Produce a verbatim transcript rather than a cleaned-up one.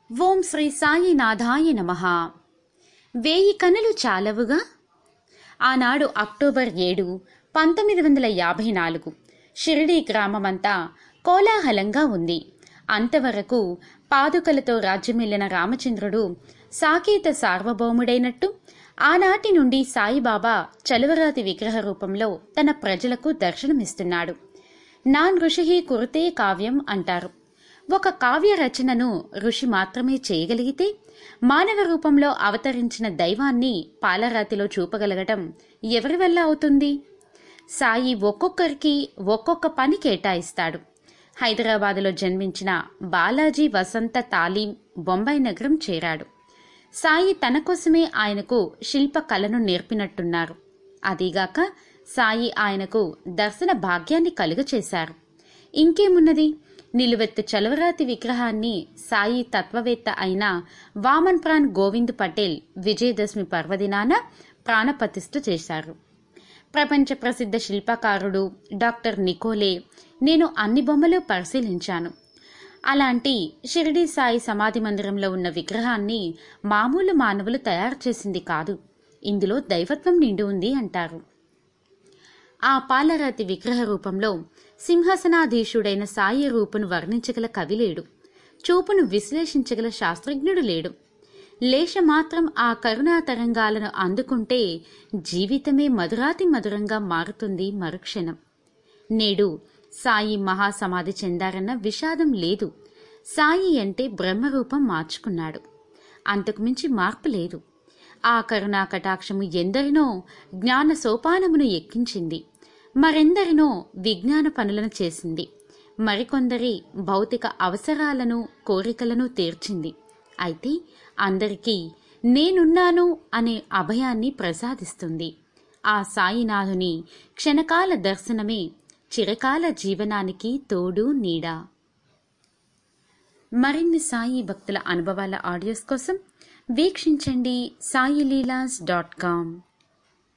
ఓం శ్రీ సాయినాథాయ నమః. వేయి కనులు చాలవుగా. ఆనాడు అక్టోబర్ ఏడు పంతొమ్మిది వందల యాభై నాలుగు షిరిడీ గ్రామమంతా కోలాహలంగా ఉంది. అంతవరకు పాదుకలతో రాజ్యమెల్లిన రామచంద్రుడు సాకేత సార్వభౌముడైనట్టు ఆనాటి నుండి సాయిబాబా చలువరాతి విగ్రహ రూపంలో తన ప్రజలకు దర్శనమిస్తున్నాడు. నాన్ ఋషి కురుతే కావ్యం అంటారు. ఒక కావ్య రచనను ఋషి మాత్రమే చేయగలిగితే మానవ రూపంలో అవతరించిన దైవాన్ని పాలరాతిలో చూపగలగటం ఎవరి వల్ల అవుతుంది? సాయి ఒక్కొక్కరికి ఒక్కొక్క పని కేటాయిస్తాడు. హైదరాబాదులో జన్మించిన బాలాజీ వసంత తాలీం బొంబాయి నగరం చేరాడు. సాయి తన కోసమే ఆయనకు శిల్ప కళను నేర్పినట్టున్నారు. అదీగాక సాయి ఆయనకు దర్శన భాగ్యాన్ని కలుగచేశారు. ఇంకేమున్నది, నిలువెత్తు చలవరాతి విగ్రహాన్ని సాయి తత్వవేత్త అయిన వామన్ ప్రాణ్ గోవింద్ పటేల్ విజయదశమి పర్వదినాన ప్రాణప్రతిష్ఠ చేశారు. ప్రపంచ ప్రసిద్ధ శిల్పకారుడు డాక్టర్ నికోలే నేను అన్ని బొమ్మలు పరిశీలించాను. అలాంటి షిరిడీ సాయి సమాధి మందిరంలో ఉన్న విగ్రహాన్ని మామూలు మానవులు తయారు చేసింది కాదు, ఇందులో దైవత్వం నిండి ఉంది అంటారు. ఆ పాలరాతి విగ్రహ రూపంలో సింహాసనాధీశుడైన సాయి రూపును వర్ణించగల కవి లేడు. చూపును విశ్లేషించగల శాస్త్రజ్ఞుడు లేడు. లేశమాత్రం ఆ కరుణా తరంగాలను అందుకుంటే జీవితమే మధురాతి మధురంగా మారుతుంది మరుక్షణం. నేడు సాయి మహాసమాధి చెందారన్న విషాదం లేదు. సాయి అంటే బ్రహ్మరూపం మార్చుకున్నాడు, అంతకుమించి మార్పు లేదు. ఆ కరుణా కటాక్షము ఎందరినో జ్ఞాన సోపానమును ఎక్కించింది, మరెందరినో విజ్ఞాన పనులను చేసింది, మరికొందరి భౌతిక అవసరాలను కోరికలను తీర్చింది. అయితే అందరికీ నేనున్నాను అనే అభయాన్ని ప్రసాదిస్తుంది. ఆ సాయినాథుని క్షణకాల దర్శనమే చిరకాల జీవనానికి తోడు నీడ. మరిన్ని సాయి భక్తుల అనుభవాల ఆడియోస్ కోసం వీక్షించండి సాయిలీలాస్ డాట్ కామ్.